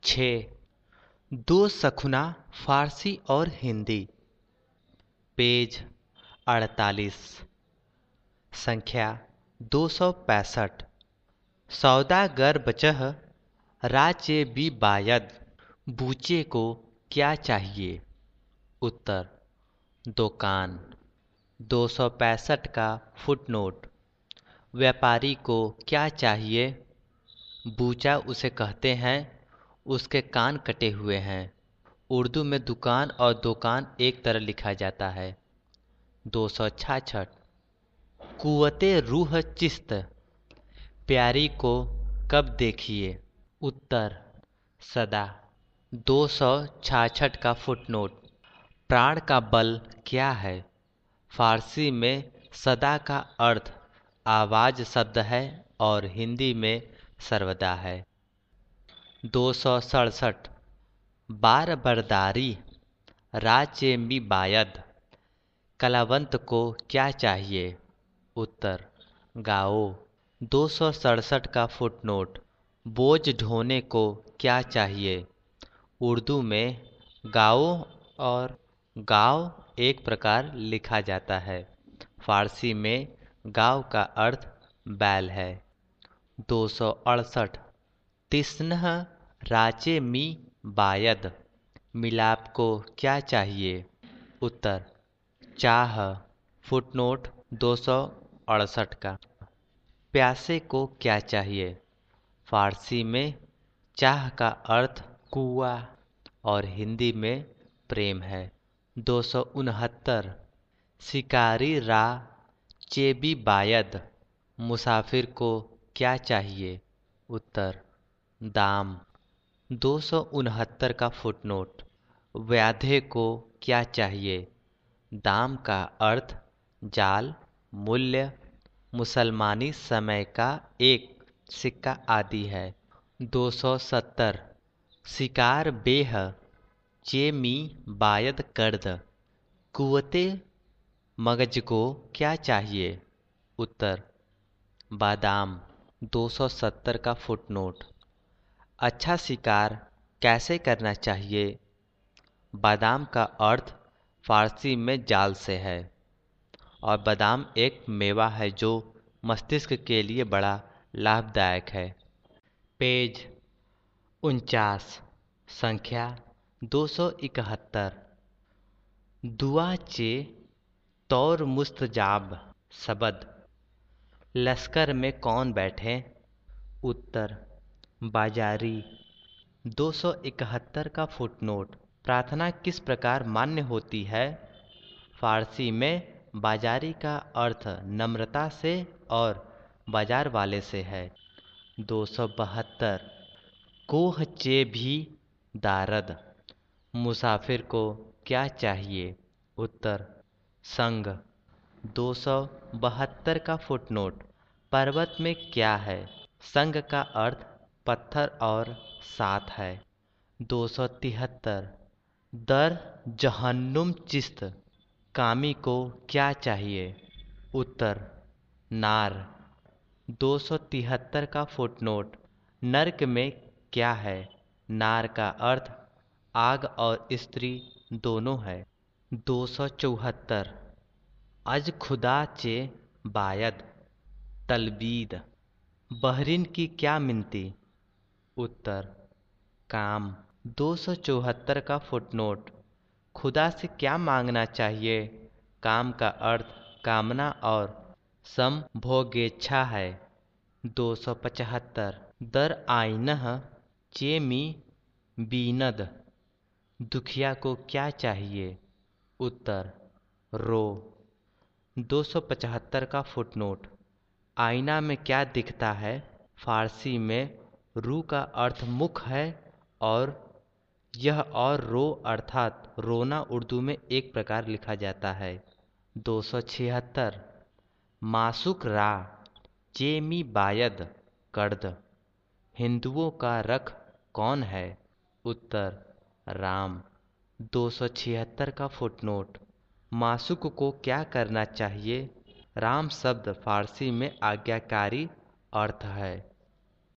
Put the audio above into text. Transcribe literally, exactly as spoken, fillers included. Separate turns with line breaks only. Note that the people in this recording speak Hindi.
छः। दो सखुना फारसी और हिंदी। पेज अड़तालीस। संख्या दो सौ पैंसठ। सौदागर बचह राज्य बी बायद, बूचे को क्या चाहिए? उत्तर दुकान। दो सौ पैंसठ का फुटनोट। व्यापारी को क्या चाहिए? बूचा उसे कहते हैं उसके कान कटे हुए हैं। उर्दू में दुकान और दुकान एक तरह लिखा जाता है। दो सौ छाछठ। कुव्वते रूह चिस्त, प्यारी को कब देखिए? उत्तर सदा। दो सौ छाछठ का फुटनोट। प्राण का बल क्या है? फारसी में सदा का अर्थ आवाज शब्द है और हिंदी में सर्वदा है। दो सौ सड़सठ। बार बरदारी राज्य में बायद, कलावंत को क्या चाहिए? उत्तर गाओ। दो सौ सड़सठ का फुटनोट। बोझ ढोने को क्या चाहिए? उर्दू में गाओ और गाँव एक प्रकार लिखा जाता है। फारसी में गाँव का अर्थ बैल है। दो सौ अड़सठ। तिस्नह राचे मी बायद, मिलाप को क्या चाहिए? उत्तर चाह। फुटनोट दो सौ अड़सठ का। प्यासे को क्या चाहिए? फारसी में चाह का अर्थ कुआं और हिंदी में प्रेम है। दो सौ उनहत्तर। शिकारी रा चेबी बायद, मुसाफिर को क्या चाहिए? उत्तर दाम। दो सौ उनहत्तर का फुटनोट। व्याधे को क्या चाहिए? दाम का अर्थ जाल, मूल्य, मुसलमानी समय का एक सिक्का आदि है। दो सौ सत्तर। शिकार बेह चेमी बायद कर्द, कुव्वते मगज को क्या चाहिए? उत्तर बादाम। दो सौ सत्तर का फुटनोट। अच्छा शिकार कैसे करना चाहिए? बादाम का अर्थ फारसी में जाल से है और बादाम एक मेवा है जो मस्तिष्क के लिए बड़ा लाभदायक है। पेज उनचास। संख्या दो सौ इकहत्तर। दुआ चे तौर मुस्तजाब सबद, लश्कर में कौन बैठे? उत्तर बाजारी। दो सौ इकहत्तर का फुटनोट। प्रार्थना किस प्रकार मान्य होती है? फारसी में बाजारी का अर्थ नम्रता से और बाजार वाले से है। दो सौ बहत्तर। कोह चे भी दारद, मुसाफिर को क्या चाहिए? उत्तर संग। दो सौ बहत्तर का फुटनोट। पर्वत में क्या है? संग का अर्थ पत्थर और साथ है। दो सौ तिहत्तर। दर जहन्नुम चिस्त, कामी को क्या चाहिए? उत्तर नार। दो सौ तिहत्तर का फुटनोट। नर्क में क्या है? नार का अर्थ आग और स्त्री दोनों है। दो सौ चौहत्तर। अज खुदा चे बायद, तलबीद, बहरीन की क्या मिनती? उत्तर काम। दो सौ चौहत्तर का फुटनोट। खुदा से क्या मांगना चाहिए? काम का अर्थ कामना और समभोगेच्छा है। दो सौ पचहत्तर। दर आइनह चेमी बीनद, दुखिया को क्या चाहिए? उत्तर रो। दो सौ पचहत्तर का फुटनोट। आईना में क्या दिखता है? फारसी में रू का अर्थ मुख है और यह और रो अर्थात रोना उर्दू में एक प्रकार लिखा जाता है। दो सौ छिहत्तर। मासुक रा चेमी बायद कर्द, हिंदुओं का रख कौन है? उत्तर राम। दो सौ छिहत्तर का फुटनोट। मासुक को क्या करना चाहिए? राम शब्द फारसी में आज्ञाकारी अर्थ है।